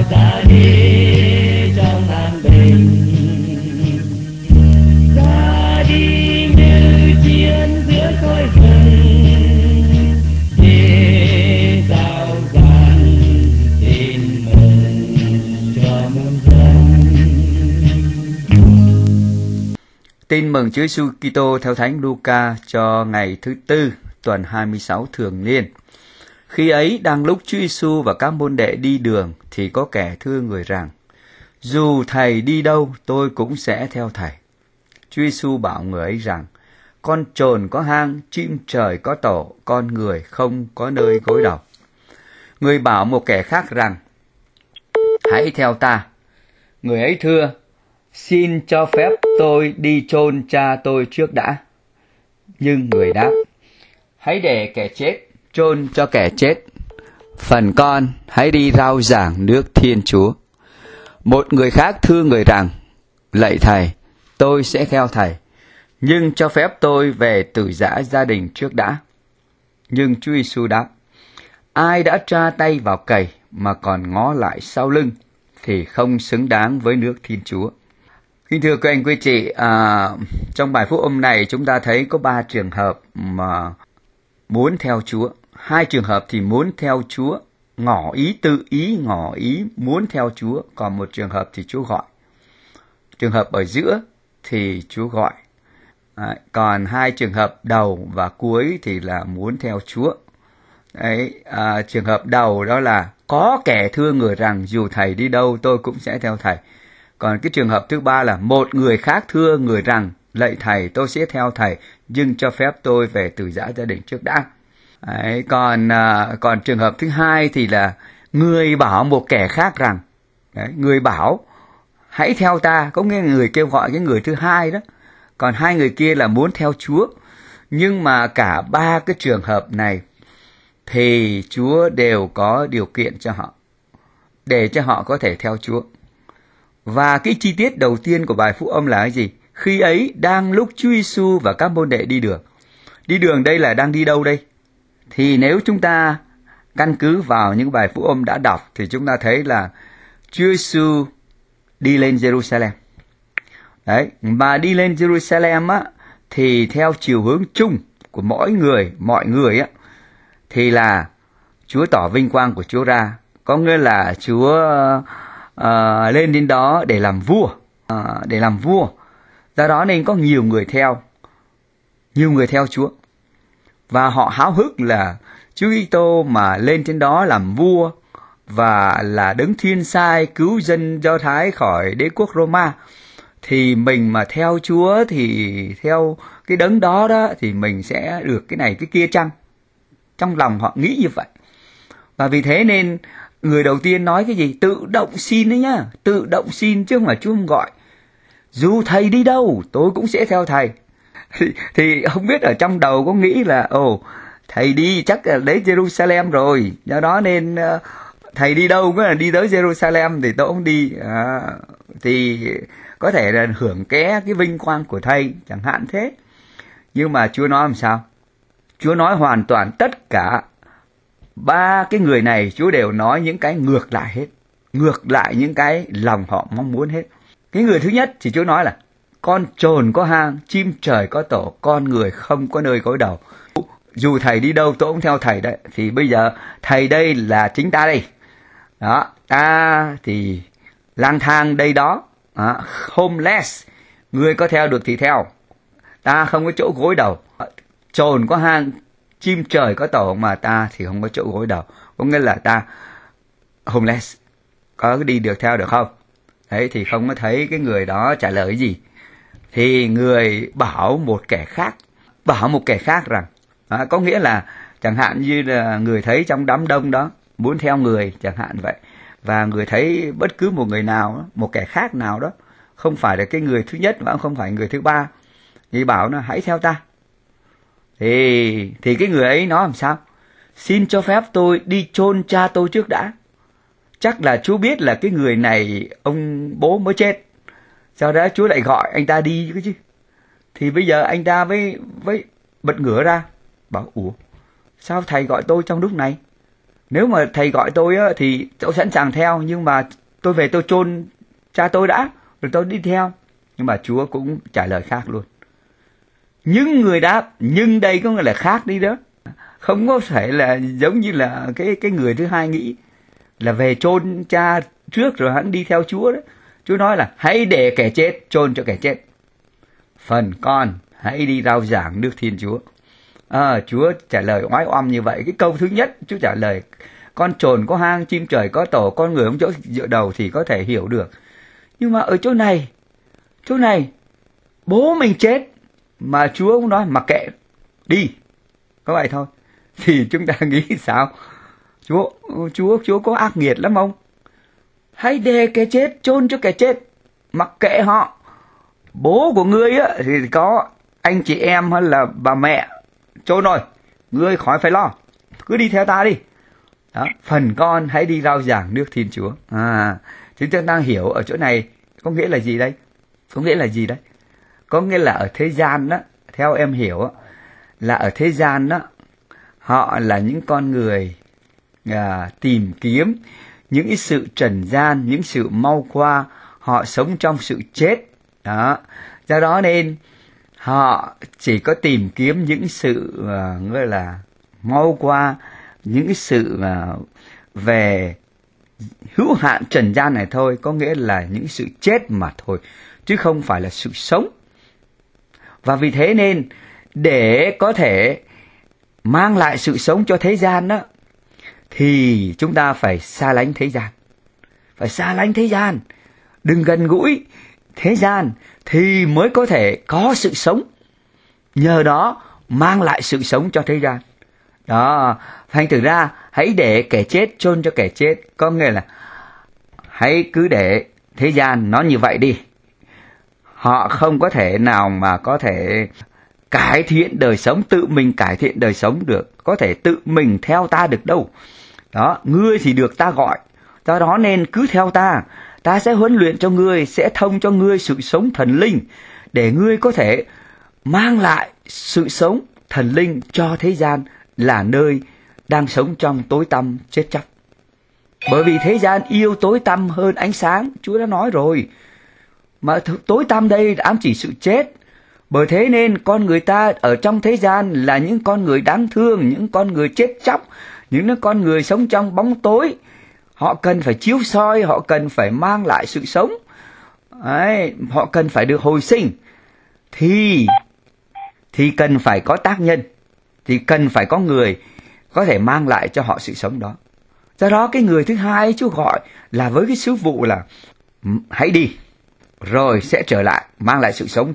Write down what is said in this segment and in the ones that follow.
ra đi trong an bình, ra đi như chiến giữa khói rừng, đi giao giảng tin mừng cho muôn dân. Tin mừng Chúa Giêsu Kitô theo Thánh Luca cho ngày thứ Tư, tuần 26 thường niên. Khi ấy, đang lúc Chúa Giêsu và các môn đệ đi đường, thì có kẻ thưa người rằng: dù thầy đi đâu, tôi cũng sẽ theo thầy. Chúa Giêsu bảo người ấy rằng: con trồn có hang, chim trời có tổ, con người không có nơi gối đầu. Người bảo một kẻ khác rằng: hãy theo ta. Người ấy thưa: xin cho phép tôi đi chôn cha tôi trước đã. Nhưng người đáp: hãy để kẻ chết chôn cho kẻ chết, phần con hãy đi rao giảng nước Thiên Chúa. Một người khác thưa người rằng: lạy thầy, tôi sẽ theo thầy, nhưng cho phép tôi về từ giã gia đình trước đã. Nhưng Chúa Giêsu đáp: ai đã tra tay vào cày mà còn ngó lại sau lưng thì không xứng đáng với nước Thiên Chúa. Kính thưa các anh quý chị, trong bài phúc âm này chúng ta thấy có 3 trường hợp mà muốn theo Chúa. 2 trường hợp thì muốn theo Chúa, ngỏ ý, tự ý ngỏ ý muốn theo Chúa, còn một trường hợp thì Chúa gọi. Trường hợp ở giữa thì Chúa gọi. Còn 2 trường hợp đầu và cuối thì là muốn theo Chúa. Trường hợp đầu đó là có kẻ thưa người rằng dù thầy đi đâu tôi cũng sẽ theo thầy. Còn cái trường hợp thứ 3 là một người khác thưa người rằng: lạy thầy, tôi sẽ theo thầy, nhưng cho phép tôi về từ giã gia đình trước đã. Còn trường hợp thứ 2 thì là người bảo một kẻ khác rằng, người bảo hãy theo ta, có nghĩa người kêu gọi cái người thứ 2 đó. Còn 2 người kia là muốn theo Chúa. Nhưng mà cả 3 cái trường hợp này thì Chúa đều có điều kiện cho họ, để cho họ có thể theo Chúa. Và cái chi tiết đầu tiên của bài phúc âm là cái gì? Khi ấy, đang lúc Chúa Giêsu và các môn đệ đi đường. Đi đường đây là đang đi đâu đây? Thì nếu chúng ta căn cứ vào những bài phúc âm đã đọc thì chúng ta thấy là Chúa Giêsu đi lên Jerusalem. Đấy, mà đi lên Jerusalem á thì theo chiều hướng chung của mọi người á thì là Chúa tỏ vinh quang của Chúa ra, có nghĩa là Chúa lên đến đó để làm vua, do đó nên có nhiều người theo Chúa, và họ háo hức là Chúa Kitô mà lên trên đó làm vua và là đấng thiên sai cứu dân Do Thái khỏi đế quốc Roma, thì mình mà theo Chúa thì theo cái đấng đó thì mình sẽ được cái này cái kia chăng? Trong lòng họ nghĩ như vậy. Và vì thế nên người đầu tiên nói cái gì? Tự động xin đấy nhá, tự động xin chứ không phải Chúa không gọi. Dù thầy đi đâu, tôi cũng sẽ theo thầy. Thì không biết ở trong đầu có nghĩ là thầy đi chắc là đến Jerusalem rồi, do đó nên thầy đi đâu cũng là đi tới Jerusalem thì tôi cũng đi. Thì có thể là hưởng cái vinh quang của thầy, chẳng hạn thế. Nhưng mà Chúa nói làm sao? Chúa nói hoàn toàn tất cả 3 cái người này, Chúa đều nói những cái ngược lại hết, ngược lại những cái lòng họ mong muốn hết. Cái người thứ nhất thì Chúa nói là con trồn có hang, chim trời có tổ, con người không có nơi gối đầu. Dù thầy đi đâu tôi cũng theo thầy đấy. Thì bây giờ thầy đây là chính ta đây. Đó, ta thì lang thang đây đó, homeless, người có theo được thì theo, ta không có chỗ gối đầu. Trồn có hang, chim trời có tổ, mà ta thì không có chỗ gối đầu, có nghĩa là ta homeless, có đi được theo được không? Đấy, thì không có thấy cái người đó trả lời gì. Thì người bảo một kẻ khác rằng, có nghĩa là chẳng hạn như là người thấy trong đám đông đó muốn theo người, chẳng hạn vậy, và người thấy bất cứ một người nào đó, một kẻ khác nào đó, không phải là cái người thứ nhất và không phải người thứ 3, thì bảo nó hãy theo ta. Thì cái người ấy nói làm sao? Xin cho phép tôi đi chôn cha tôi trước đã. Chắc là Chúa biết là cái người này ông bố mới chết, sau đó Chúa lại gọi anh ta đi chứ. Thì bây giờ anh ta với bật ngửa ra bảo: ủa, sao thầy gọi tôi trong lúc này? Nếu mà thầy gọi tôi á, thì tôi sẵn sàng theo, nhưng mà tôi về tôi chôn cha tôi đã, rồi tôi đi theo. Nhưng mà Chúa cũng trả lời khác luôn. Những người đáp, nhưng đây có nghĩa là khác đi đó. Không có phải là giống như là cái người thứ hai nghĩ là về chôn cha trước rồi hắn đi theo Chúa đó. Chúa nói là hãy để kẻ chết chôn cho kẻ chết, phần con hãy đi rao giảng nước Thiên Chúa. Chúa trả lời oái oăm như vậy. Cái câu thứ nhất Chúa trả lời con trồn có hang, chim trời có tổ, con người không chỗ dựa đầu thì có thể hiểu được. Nhưng mà ở chỗ này bố mình chết mà Chúa cũng nói mặc kệ, đi, có vậy thôi. Thì chúng ta nghĩ sao? Chúa có ác nghiệt lắm không? Hãy để kẻ chết chôn cho kẻ chết, mặc kệ họ. Bố của ngươi á thì có anh chị em hay là bà mẹ chôn rồi, ngươi khỏi phải lo, cứ đi theo ta đi. Đó, phần con hãy đi rao giảng nước Thiên Chúa. Chúng ta đang hiểu ở chỗ này có nghĩa là gì đây? Có nghĩa là ở thế gian đó, theo em hiểu đó, là ở thế gian đó, họ là những con người tìm kiếm những cái sự trần gian, những sự mau qua, họ sống trong sự chết. Đó, do đó nên họ chỉ có tìm kiếm những sự gọi là mau qua, những cái sự về hữu hạn trần gian này thôi, có nghĩa là những sự chết mà thôi, chứ không phải là sự sống. Và vì thế nên để có thể mang lại sự sống cho thế gian đó, thì chúng ta phải xa lánh thế gian, đừng gần gũi thế gian thì mới có thể có sự sống, nhờ đó mang lại sự sống cho thế gian. Đó, thành thử ra hãy để kẻ chết chôn cho kẻ chết, có nghĩa là hãy cứ để thế gian nó như vậy đi. Họ không có thể nào mà có thể cải thiện đời sống, tự mình cải thiện đời sống được, có thể tự mình theo ta được đâu. Đó, ngươi thì được ta gọi, do đó nên cứ theo ta, ta sẽ huấn luyện cho ngươi, sẽ thông cho ngươi sự sống thần linh, để ngươi có thể mang lại sự sống thần linh cho thế gian là nơi đang sống trong tối tăm chết chóc. Bởi vì thế gian yêu tối tăm hơn ánh sáng, Chúa đã nói rồi. Mà tối tăm đây ám chỉ sự chết. Bởi thế nên con người ta ở trong thế gian là những con người đáng thương, những con người chết chóc, những con người sống trong bóng tối. Họ cần phải chiếu soi, họ cần phải mang lại sự sống. Đấy, họ cần phải được hồi sinh. Thì cần phải có tác nhân, thì cần phải có người có thể mang lại cho họ sự sống đó. Do đó cái người thứ hai Chúa gọi là với cái sứ vụ là hãy đi, rồi sẽ trở lại mang lại sự sống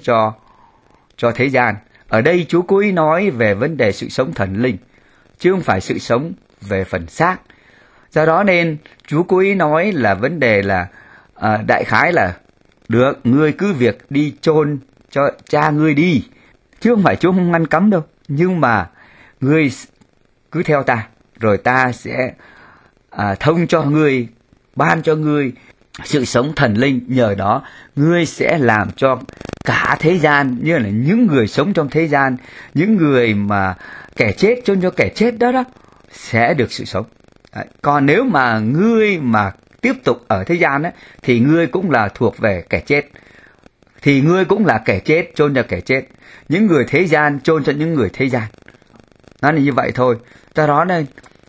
cho thế gian. Ở đây Chúa cố ý nói về vấn đề sự sống thần linh, chứ không phải sự sống về phần xác. Do đó nên Chúa cố ý nói là vấn đề là đại khái là được, ngươi cứ việc đi chôn cho cha ngươi đi, chứ không phải Chúa không ngăn cấm đâu. Nhưng mà ngươi cứ theo ta, rồi ta sẽ thông cho ngươi, ban cho ngươi sự sống thần linh. Nhờ đó ngươi sẽ làm cho cả thế gian, như là những người sống trong thế gian, những người mà kẻ chết chôn cho kẻ chết đó sẽ được sự sống. Đấy. Còn nếu mà ngươi mà tiếp tục ở thế gian ấy, thì ngươi cũng là thuộc về kẻ chết, thì ngươi cũng là kẻ chết chôn cho kẻ chết, những người thế gian chôn cho những người thế gian. Nó là như vậy thôi. Do đó nên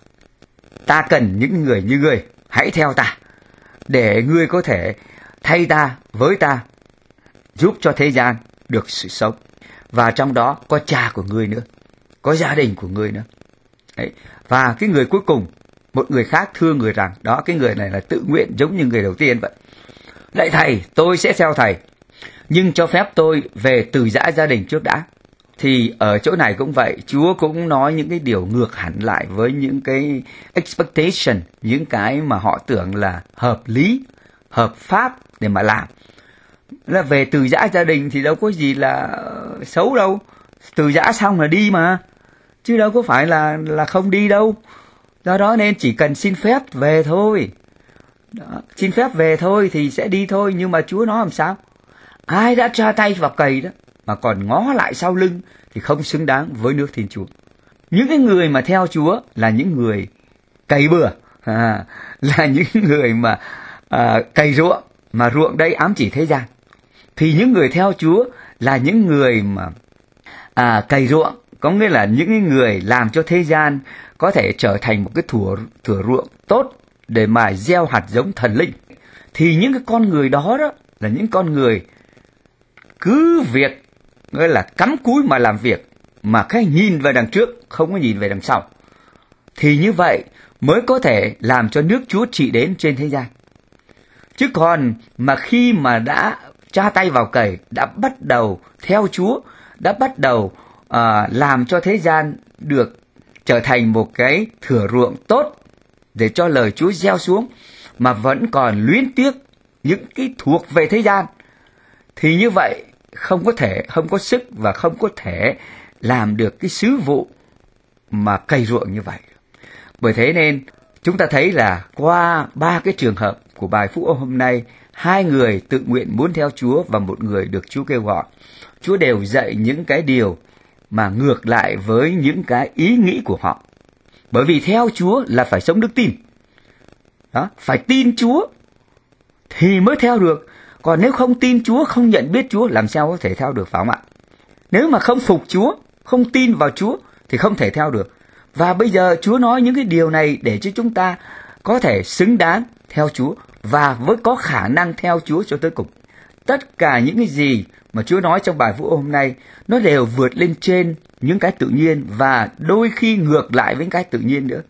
ta cần những người như ngươi, hãy theo ta, để ngươi có thể thay ta với ta, giúp cho thế gian được sự sống. Và trong đó có cha của ngươi nữa, có gia đình của ngươi nữa. Đấy. Và cái người cuối cùng, một người khác thưa người rằng, đó, cái người này là tự nguyện giống như người đầu tiên vậy. Lạy thầy, tôi sẽ theo thầy, nhưng cho phép tôi về từ giã gia đình trước đã. Thì ở chỗ này cũng vậy, Chúa cũng nói những cái điều ngược hẳn lại với những cái expectation, những cái mà họ tưởng là hợp lý, hợp pháp để mà làm. Là về từ giã gia đình thì đâu có gì là xấu đâu, từ giã xong là đi mà, chứ đâu có phải là không đi đâu. Do đó nên chỉ cần xin phép về thôi. Đó, xin phép về thôi thì sẽ đi thôi. Nhưng mà Chúa nói làm sao? Ai đã tra tay vào cày đó mà còn ngó lại sau lưng thì không xứng đáng với nước Thiên Chúa. Những cái người mà theo Chúa là những người cày bừa, là những người mà cày ruộng, mà ruộng đây ám chỉ thế gian. Thì những người theo Chúa là những người mà cày ruộng, có nghĩa là những người làm cho thế gian có thể trở thành một cái thửa ruộng tốt để mà gieo hạt giống thần linh. Thì những cái con người đó là những con người cứ việc gọi là cắm cúi mà làm việc, mà cái nhìn về đằng trước, không có nhìn về đằng sau. Thì như vậy mới có thể làm cho nước Chúa trị đến trên thế gian. Chứ còn mà khi mà đã tra tay vào cày, đã bắt đầu theo Chúa, đã bắt đầu làm cho thế gian được trở thành một cái thửa ruộng tốt để cho lời Chúa gieo xuống, mà vẫn còn luyến tiếc những cái thuộc về thế gian, thì như vậy không có sức và không có thể làm được cái sứ vụ mà cày ruộng như vậy. Bởi thế nên chúng ta thấy là qua 3 cái trường hợp của bài phúc âm hôm nay, 2 người tự nguyện muốn theo Chúa và 1 người được Chúa kêu gọi. Chúa đều dạy những cái điều mà ngược lại với những cái ý nghĩ của họ. Bởi vì theo Chúa là phải sống đức tin. Đó, phải tin Chúa thì mới theo được. Còn nếu không tin Chúa, không nhận biết Chúa, làm sao có thể theo được, phải không ạ? Nếu mà không phục Chúa, không tin vào Chúa thì không thể theo được. Và bây giờ Chúa nói những cái điều này để cho chúng ta có thể xứng đáng theo Chúa và với có khả năng theo Chúa cho tới cùng. Tất cả những cái gì mà Chúa nói trong bài phúc âm hôm nay, nó đều vượt lên trên những cái tự nhiên và đôi khi ngược lại với cái tự nhiên nữa.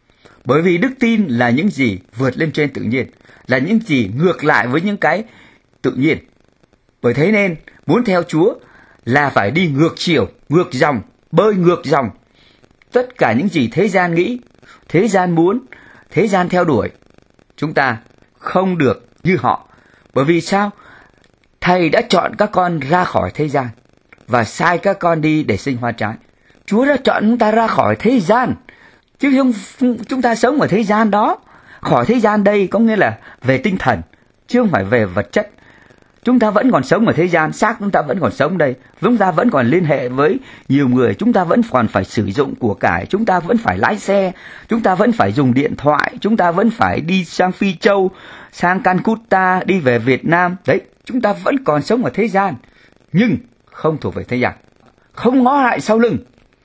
Bởi vì đức tin là những gì vượt lên trên tự nhiên, là những gì ngược lại với những cái tự nhiên. Bởi thế nên muốn theo Chúa là phải đi ngược chiều, ngược dòng, bơi ngược dòng. Tất cả những gì thế gian nghĩ, thế gian muốn, thế gian theo đuổi, chúng ta không được như họ. Bởi vì sao? Thầy đã chọn các con ra khỏi thế gian và sai các con đi để sinh hoa trái. Chúa đã chọn chúng ta ra khỏi thế gian, chứ không chúng ta sống ở thế gian đó. Khỏi thế gian đây có nghĩa là về tinh thần, chứ không phải về vật chất. Chúng ta vẫn còn sống ở thế gian, xác chúng ta vẫn còn sống đây. Chúng ta vẫn còn liên hệ với nhiều người, chúng ta vẫn còn phải sử dụng của cải, chúng ta vẫn phải lái xe, chúng ta vẫn phải dùng điện thoại, chúng ta vẫn phải đi sang Phi Châu, sang Calcutta, đi về Việt Nam. Đấy, chúng ta vẫn còn sống ở thế gian, nhưng không thuộc về thế gian. Không ngó lại sau lưng,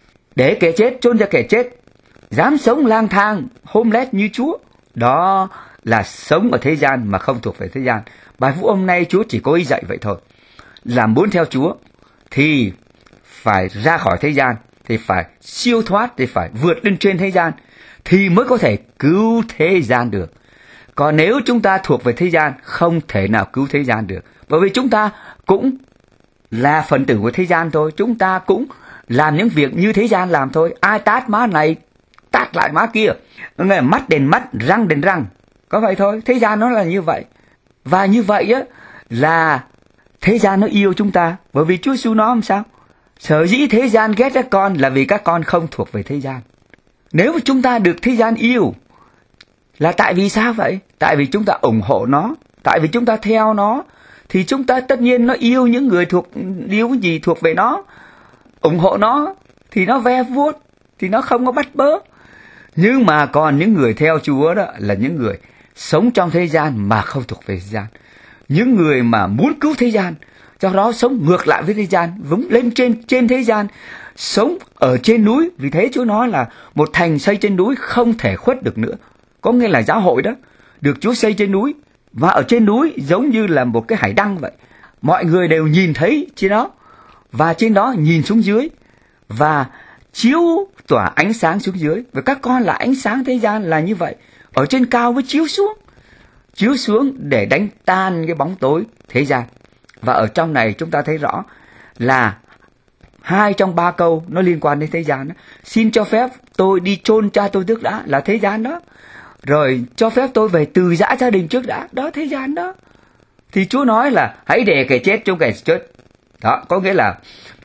để kẻ chết chôn ra kẻ chết, dám sống lang thang, homeless như Chúa. Đó là sống ở thế gian mà không thuộc về thế gian. Bài phúc âm nay Chúa chỉ có ý dạy vậy thôi. Làm muốn theo Chúa thì phải ra khỏi thế gian, thì phải siêu thoát, thì phải vượt lên trên thế gian, thì mới có thể cứu thế gian được. Còn nếu chúng ta thuộc về thế gian, không thể nào cứu thế gian được. Bởi vì chúng ta cũng là phần tử của thế gian thôi. Chúng ta cũng làm những việc như thế gian làm thôi. Ai tát má này, tát lại má kia, mắt đền mắt, răng đền răng. Có vậy thôi, thế gian nó là như vậy. Và như vậy á là thế gian nó yêu chúng ta. Bởi vì Chúa Giêsu nói làm sao? Sở dĩ thế gian ghét các con là vì các con không thuộc về thế gian. Nếu mà chúng ta được thế gian yêu là tại vì sao vậy? Tại vì chúng ta ủng hộ nó, tại vì chúng ta theo nó, thì chúng ta tất nhiên nó yêu những người yêu cái gì thuộc về nó, ủng hộ nó, thì nó ve vuốt, thì nó không có bắt bớ. Nhưng mà còn những người theo Chúa đó là những người sống trong thế gian mà không thuộc về thế gian. Những người mà muốn cứu thế gian, do đó sống ngược lại với thế gian, vững lên trên thế gian, sống ở trên núi. Vì thế Chúa nói là một thành xây trên núi không thể khuất được nữa. Có nghĩa là giáo hội đó được Chúa xây trên núi, và ở trên núi giống như là một cái hải đăng vậy. Mọi người đều nhìn thấy trên đó, và trên đó nhìn xuống dưới và chiếu tỏa ánh sáng xuống dưới. Và các con là ánh sáng thế gian là như vậy. Ở trên cao mới chiếu xuống để đánh tan cái bóng tối thế gian. Và ở trong này chúng ta thấy rõ là 2 trong 3 câu nó liên quan đến thế gian đó. Xin cho phép tôi đi chôn cha tôi trước đã, là thế gian đó. Rồi cho phép tôi về từ giã gia đình trước đã, đó thế gian đó. Thì Chúa nói là hãy để kẻ chết trong kẻ chết. Đó, có nghĩa là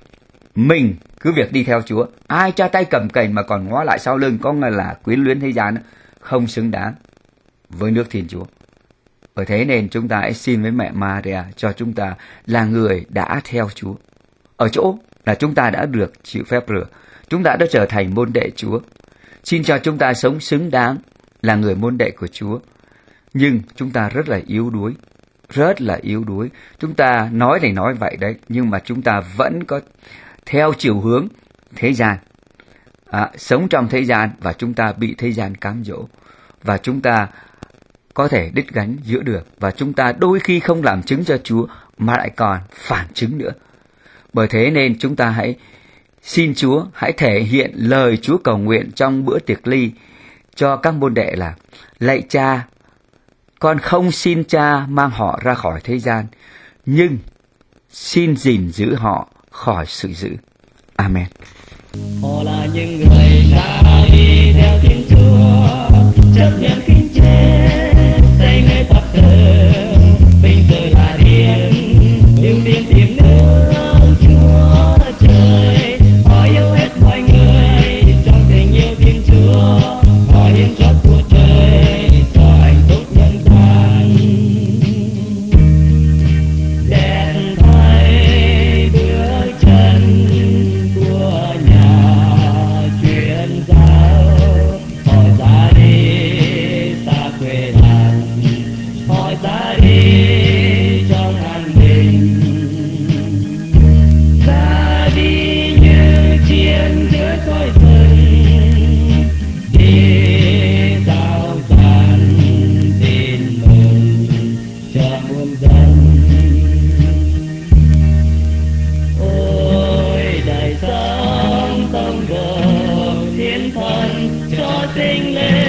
mình cứ việc đi theo Chúa. Ai cha tay cầm cành mà còn ngó lại sau lưng, có nghĩa là quyến luyến thế gian đó, không xứng đáng với nước Thiên Chúa. Bởi thế nên chúng ta hãy xin với mẹ Maria cho chúng ta là người đã theo Chúa. Ở chỗ là chúng ta đã được chịu phép rửa, chúng ta đã trở thành môn đệ Chúa. Xin cho chúng ta sống xứng đáng là người môn đệ của Chúa. Nhưng chúng ta rất là yếu đuối. Rất là yếu đuối. Chúng ta nói thì nói vậy đấy, nhưng mà chúng ta vẫn có theo chiều hướng thế gian. Sống trong thế gian và chúng ta bị thế gian cám dỗ. Và chúng ta có thể đứt gánh giữa đường. Và chúng ta đôi khi không làm chứng cho Chúa mà lại còn phản chứng nữa. Bởi thế nên chúng ta hãy xin Chúa, hãy thể hiện lời Chúa cầu nguyện trong bữa tiệc ly cho các môn đệ là: lạy Cha, con không xin Cha mang họ ra khỏi thế gian, nhưng xin gìn giữ họ khỏi sự dữ. Amen. Họ là những người đã đi theo Thiên Chúa, chấp nhận khinh chết, say mê tập thờ, bình tự là điên, yêu tiên tìm nước Chúa Trời. Họ yêu hết mọi người trong tình yêu Thiên Chúa, họ hiến cho cuộc đời cho hạnh phúc nhân gian. Đèn thay bước chân của nhà truyền giáo, họ ra đi xa quê làng, họ ra đi trong an bình, ra đi như chiên giữa cõi rừng, đi giao giàn tin mừng cho muôn dân. Ôi đời sống tâm hồn thiên thần cho sinh lên